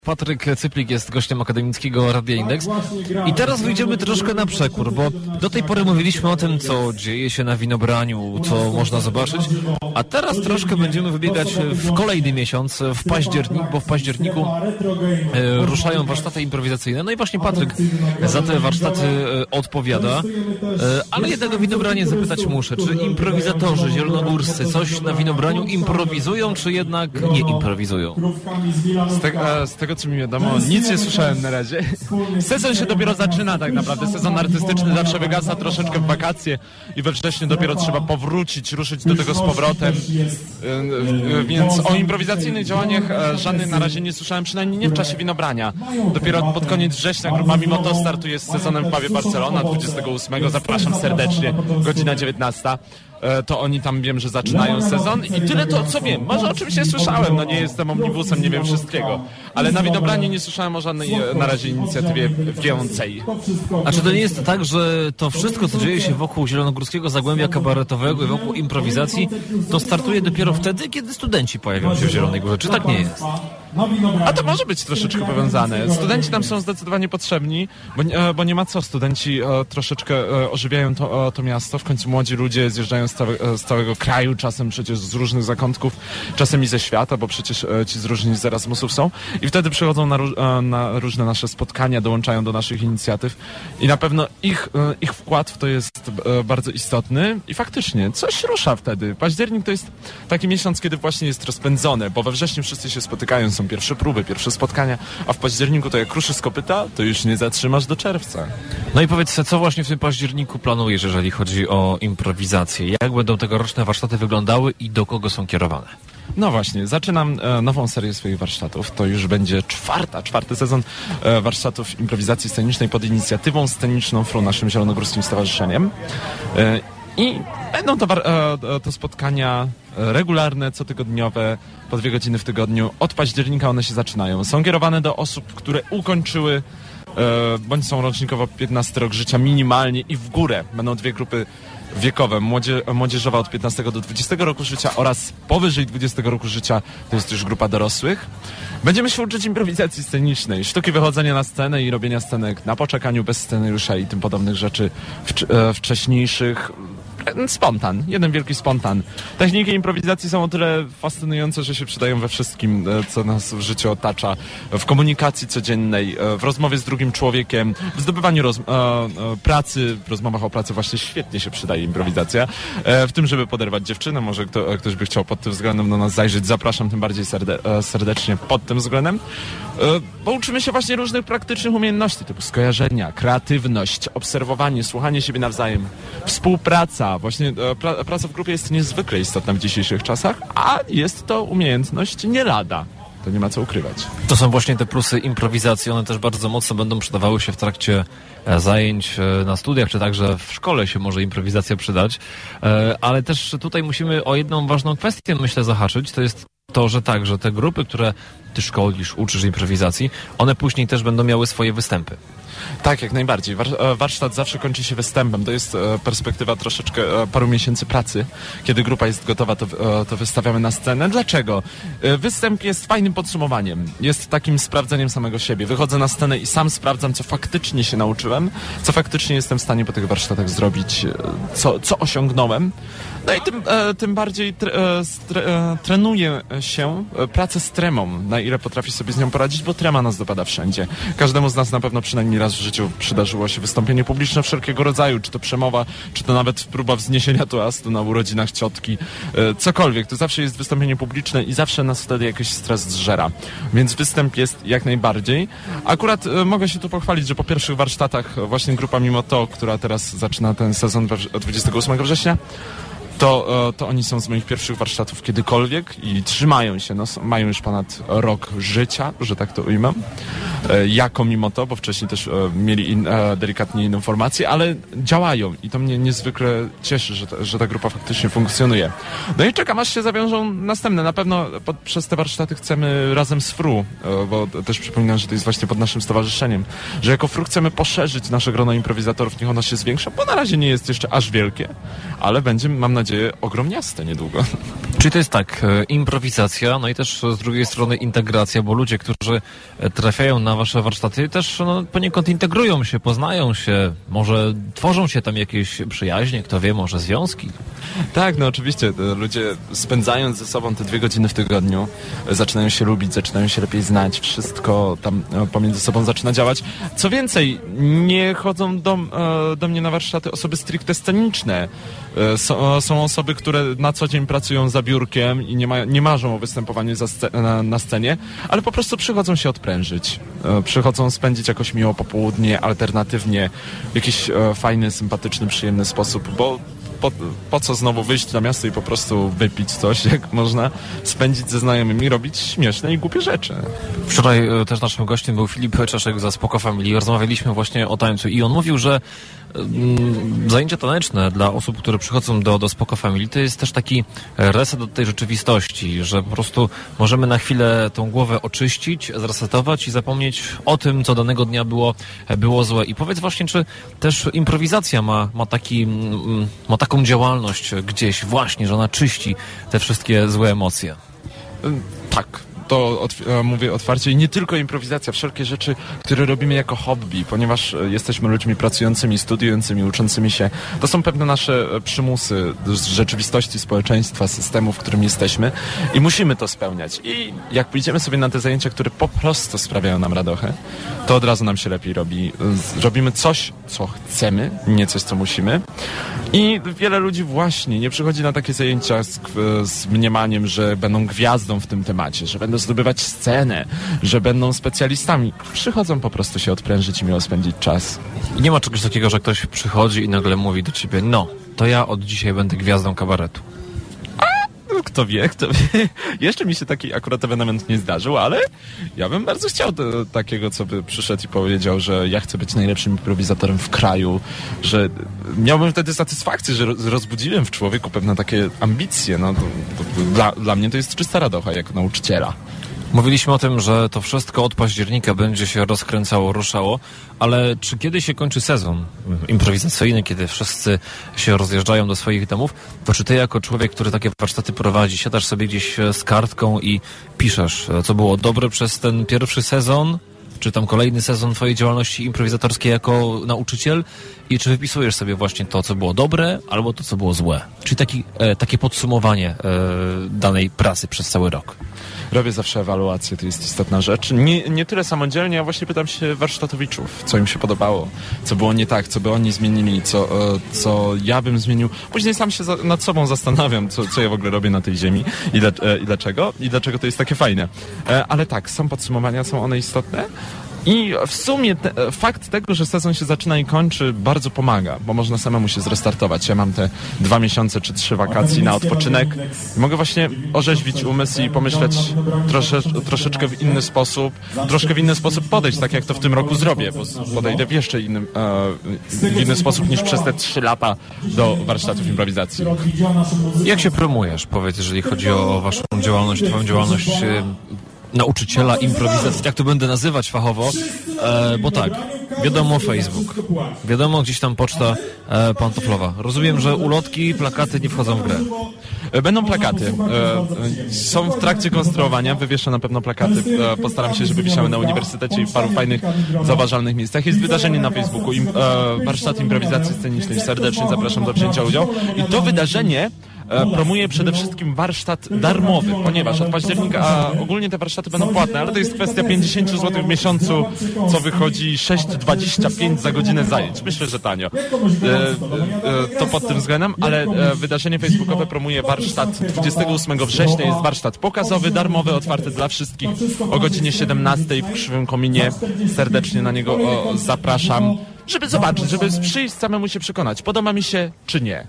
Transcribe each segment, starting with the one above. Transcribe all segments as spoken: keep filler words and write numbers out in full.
Patryk Cyplik jest gościem akademickiego Radia Indeks i teraz wyjdziemy troszkę na przekór, bo do tej pory mówiliśmy o tym, co dzieje się na winobraniu, co można zobaczyć, a teraz troszkę będziemy wybiegać w kolejny miesiąc, w październik, bo w październiku e, ruszają warsztaty improwizacyjne. No i właśnie Patryk za te warsztaty e, odpowiada, e, ale jednego winobranie zapytać muszę, czy improwizatorzy zielonogórscy coś na winobraniu improwizują, czy jednak nie improwizują? Z, te, z tego co mi wiadomo, nic nie słyszałem na razie. Sezon się dopiero zaczyna tak naprawdę. Sezon artystyczny zawsze wygasa troszeczkę w wakacje i we wrześniu dopiero trzeba powrócić, ruszyć do tego z powrotem. Więc o improwizacyjnych działaniach żadnych na razie nie słyszałem, przynajmniej nie w czasie winobrania. Dopiero pod koniec września grupa Mimo To startuje z sezonem w pubie Barcelona dwudziestego ósmego. Zapraszam serdecznie, godzina dziewiętnasta. To oni tam, wiem, że zaczynają sezon i tyle to, co wiem. Może oczywiście słyszałem, no nie jestem omnibusem, nie wiem wszystkiego, ale na winobranie nie słyszałem o żadnej na razie inicjatywie więcej. A czy to nie jest tak, że to wszystko, co dzieje się wokół zielonogórskiego zagłębia kabaretowego i wokół improwizacji, to startuje dopiero wtedy, kiedy studenci pojawią się w Zielonej Górze? Czy tak nie jest? A to może być troszeczkę powiązane. Studenci tam są zdecydowanie potrzebni, bo nie, bo nie ma co. Studenci e, troszeczkę e, ożywiają to, e, to miasto. W końcu młodzi ludzie zjeżdżają z, całe, e, z całego kraju, czasem przecież z różnych zakątków, czasem i ze świata, bo przecież e, ci z różnych z Erasmusów są. I wtedy przychodzą na, e, na różne nasze spotkania, dołączają do naszych inicjatyw. I na pewno ich, e, ich wkład w to jest e, bardzo istotny. I faktycznie coś rusza wtedy. Październik to jest taki miesiąc, kiedy właśnie jest rozpędzony, bo we wrześniu wszyscy się spotykają, są pierwsze próby, pierwsze spotkania, a w październiku to jak ruszysz z kopyta, to już nie zatrzymasz do czerwca. No i powiedz, co właśnie w tym październiku planujesz, jeżeli chodzi o improwizację? Jak będą tegoroczne warsztaty wyglądały i do kogo są kierowane? No właśnie, zaczynam e, nową serię swoich warsztatów. To już będzie czwarta, czwarty sezon e, warsztatów improwizacji scenicznej pod inicjatywą sceniczną F R U, naszym zielonogórskim stowarzyszeniem. E, I będą to, e, to spotkania regularne, cotygodniowe, po dwie godziny w tygodniu. Od października one się zaczynają. Są kierowane do osób, które ukończyły e, bądź są rocznikowo piętnasty rok życia minimalnie i w górę. Będą dwie grupy wiekowe. Młodzie, młodzieżowa od piętnastego do dwudziestego roku życia oraz powyżej dwudziestego roku życia to jest już grupa dorosłych. Będziemy się uczyć improwizacji scenicznej, sztuki wychodzenia na scenę i robienia scenek na poczekaniu, bez scenariusza i tym podobnych rzeczy wcz- e, wcześniejszych. Spontan, jeden wielki spontan. Techniki improwizacji są o tyle fascynujące, że się przydają we wszystkim, co nas w życiu otacza. W komunikacji codziennej, w rozmowie z drugim człowiekiem, w zdobywaniu roz- e, e, pracy, w rozmowach o pracy właśnie świetnie się przydaje improwizacja. E, w tym, żeby poderwać dziewczynę, może kto, ktoś by chciał pod tym względem do nas zajrzeć, zapraszam tym bardziej serde- e, serdecznie pod tym względem. E, bo uczymy się właśnie różnych praktycznych umiejętności, typu skojarzenia, kreatywność, obserwowanie, słuchanie siebie nawzajem, współpraca. Właśnie pra, praca w grupie jest niezwykle istotna w dzisiejszych czasach, a jest to umiejętność nie lada. To nie ma co ukrywać. To są właśnie te plusy improwizacji. One też bardzo mocno będą przydawały się w trakcie zajęć na studiach, czy także w szkole się może improwizacja przydać. Ale też tutaj musimy o jedną ważną kwestię, myślę, zahaczyć. To jest to, że tak, że te grupy, które ty szkolisz, uczysz improwizacji, one później też będą miały swoje występy. Tak, jak najbardziej. War- warsztat zawsze kończy się występem. To jest e, perspektywa troszeczkę e, paru miesięcy pracy. Kiedy grupa jest gotowa, to, e, to wystawiamy na scenę. Dlaczego? E, występ jest fajnym podsumowaniem. Jest takim sprawdzeniem samego siebie. Wychodzę na scenę i sam sprawdzam, co faktycznie się nauczyłem, co faktycznie jestem w stanie po tych warsztatach zrobić, e, co, co osiągnąłem. No i tym, e, tym bardziej tre, e, stre, e, trenuję się e, pracę z tremą, na ile potrafię sobie z nią poradzić, bo trema nas dopada wszędzie. Każdemu z nas na pewno przynajmniej raz w życiu przydarzyło się wystąpienie publiczne wszelkiego rodzaju, czy to przemowa, czy to nawet próba wzniesienia toastu na urodzinach ciotki, e, cokolwiek. To zawsze jest wystąpienie publiczne i zawsze nas wtedy jakiś stres zżera. Więc występ jest jak najbardziej. Akurat e, mogę się tu pochwalić, że po pierwszych warsztatach właśnie grupa Mimo To, która teraz zaczyna ten sezon dwudziestego ósmego września, To, to oni są z moich pierwszych warsztatów kiedykolwiek i trzymają się, no, mają już ponad rok życia, że tak to ujmę, e, jako Mimo To, bo wcześniej też e, mieli in, e, delikatnie inną formację, ale działają i to mnie niezwykle cieszy, że ta, że ta grupa faktycznie funkcjonuje. No i czekam, aż się zawiążą następne. Na pewno pod, przez te warsztaty chcemy razem z F R U, e, bo też przypominam, że to jest właśnie pod naszym stowarzyszeniem, że jako F R U chcemy poszerzyć nasze grono improwizatorów, niech ono się zwiększa, bo na razie nie jest jeszcze aż wielkie, ale będzie, mam nadzieję, ogromniaste niedługo. Czyli to jest tak, improwizacja, no i też z drugiej strony integracja, bo ludzie, którzy trafiają na wasze warsztaty, też no, poniekąd integrują się, poznają się, może tworzą się tam jakieś przyjaźnie, kto wie, może związki. Tak, no oczywiście, ludzie spędzając ze sobą te dwie godziny w tygodniu, zaczynają się lubić, zaczynają się lepiej znać, wszystko tam pomiędzy sobą zaczyna działać. Co więcej, nie chodzą do, do mnie na warsztaty osoby stricte sceniczne. Są, są osoby, które na co dzień pracują za biurkiem i nie, ma, nie marzą o występowaniu za sce- na, na scenie, ale po prostu przychodzą się odprężyć. Przychodzą spędzić jakoś miło popołudnie, alternatywnie, w jakiś e, fajny, sympatyczny, przyjemny sposób, bo Po, po co znowu wyjść na miasto i po prostu wypić coś, jak można spędzić ze znajomymi, robić śmieszne i głupie rzeczy. Wczoraj e, też naszym gościem był Filip Czeszek za Spoko Family. Rozmawialiśmy właśnie o tańcu i on mówił, że mm, zajęcia taneczne dla osób, które przychodzą do, do Spoko Family, to jest też taki reset od tej rzeczywistości, że po prostu możemy na chwilę tą głowę oczyścić, zresetować i zapomnieć o tym, co danego dnia było, było złe. I powiedz właśnie, czy też improwizacja ma, ma taki mm, ma taką działalność gdzieś właśnie, że ona czyści te wszystkie złe emocje. Tak, to otw- mówię otwarcie i nie tylko improwizacja, wszelkie rzeczy, które robimy jako hobby, ponieważ jesteśmy ludźmi pracującymi, studiującymi, uczącymi się. To są pewne nasze przymusy z rzeczywistości społeczeństwa, systemu, w którym jesteśmy i musimy to spełniać. I jak pójdziemy sobie na te zajęcia, które po prostu sprawiają nam radochę, to od razu nam się lepiej robi. Robimy coś, co chcemy, nie coś, co musimy. I wiele ludzi właśnie nie przychodzi na takie zajęcia z, z mniemaniem, że będą gwiazdą w tym temacie, że będą zdobywać scenę, że będą specjalistami. Przychodzą po prostu się odprężyć i miło spędzić czas. I nie ma czegoś takiego, że ktoś przychodzi i nagle mówi do ciebie, no, to ja od dzisiaj będę gwiazdą kabaretu. Kto wie, kto wie. Jeszcze mi się taki akurat ewenement nie zdarzył, ale ja bym bardzo chciał do, takiego, co by przyszedł i powiedział, że ja chcę być najlepszym improwizatorem w kraju, że miałbym wtedy satysfakcję, że rozbudziłem w człowieku pewne takie ambicje. No, to, to, dla, dla mnie to jest czysta radocha jako nauczyciela. Mówiliśmy o tym, że to wszystko od października będzie się rozkręcało, ruszało, ale czy kiedy się kończy sezon improwizacyjny, kiedy wszyscy się rozjeżdżają do swoich domów, to czy ty jako człowiek, który takie warsztaty prowadzi, siadasz sobie gdzieś z kartką i piszesz, co było dobre przez ten pierwszy sezon, czy tam kolejny sezon twojej działalności improwizatorskiej jako nauczyciel i czy wypisujesz sobie właśnie to, co było dobre, albo to, co było złe? Czyli taki, e, takie podsumowanie e, danej pracy przez cały rok. Robię zawsze ewaluację, to jest istotna rzecz. Nie, nie tyle samodzielnie, a właśnie pytam się warsztatowiczów, co im się podobało, co było nie tak, co by oni zmienili, co, co ja bym zmienił. Później sam się za, nad sobą zastanawiam, co, co ja w ogóle robię na tej ziemi i, dla, i dlaczego, i dlaczego to jest takie fajne. Ale tak, są podsumowania, są one istotne. I w sumie te, fakt tego, że sezon się zaczyna i kończy, bardzo pomaga, bo można samemu się zrestartować. Ja mam te dwa miesiące czy trzy wakacji na odpoczynek i mogę właśnie orzeźwić umysł i pomyśleć trosze, troszeczkę w inny sposób, troszkę w inny sposób podejść, tak jak to w tym roku zrobię, bo podejdę w jeszcze innym, e, w inny sposób niż przez te trzy lata do warsztatów improwizacji. Jak się promujesz, powiedz, jeżeli chodzi o waszą działalność, twoją działalność e, nauczyciela improwizacji, jak to będę nazywać fachowo, e, bo tak, wiadomo Facebook, wiadomo gdzieś tam poczta e, pantoflowa. Rozumiem, że ulotki, plakaty nie wchodzą w grę. Będą plakaty. E, są w trakcie konstruowania, wywieszę na pewno plakaty. E, postaram się, żeby wisiały na uniwersytecie i w paru fajnych, zauważalnych miejscach. Jest wydarzenie na Facebooku, im, e, warsztat improwizacji scenicznej. Serdecznie zapraszam do wzięcia udziału. I to wydarzenie promuje przede wszystkim warsztat darmowy, ponieważ od października, a ogólnie te warsztaty będą płatne, ale to jest kwestia pięćdziesiąt złotych w miesiącu, co wychodzi sześć dwadzieścia pięć za godzinę zajęć. Myślę, że tanio. E, e, to pod tym względem, ale e, wydarzenie facebookowe promuje warsztat dwudziestego ósmego września, jest warsztat pokazowy, darmowy, otwarty dla wszystkich o godzinie siedemnastej w Krzywym Kominie. Serdecznie na niego o, zapraszam, żeby zobaczyć, żeby przyjść samemu się przekonać, podoba mi się czy nie.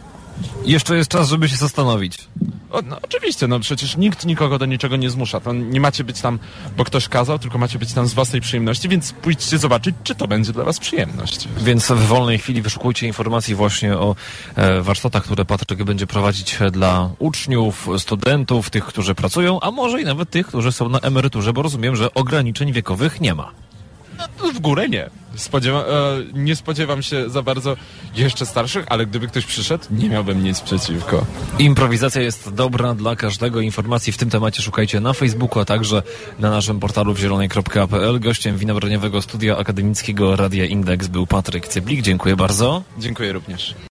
Jeszcze jest czas, żeby się zastanowić. O, no, oczywiście, no przecież nikt nikogo do niczego nie zmusza. To nie macie być tam, bo ktoś kazał, tylko macie być tam z własnej przyjemności, więc pójdźcie zobaczyć, czy to będzie dla was przyjemność. Więc w wolnej chwili wyszukujcie informacji właśnie o e, warsztatach, które Patryk będzie prowadzić dla uczniów, studentów, tych, którzy pracują, a może i nawet tych, którzy są na emeryturze, bo rozumiem, że ograniczeń wiekowych nie ma. No, w górę nie. Spodziewa, e, nie spodziewam się za bardzo jeszcze starszych, ale gdyby ktoś przyszedł, nie miałbym nic przeciwko. Improwizacja jest dobra dla każdego. Informacji w tym temacie szukajcie na Facebooku, a także na naszym portalu w zielonej kropka p l. Gościem winobraniowego studia akademickiego Radia Indeks był Patryk Cyblik. Dziękuję bardzo. Dziękuję również.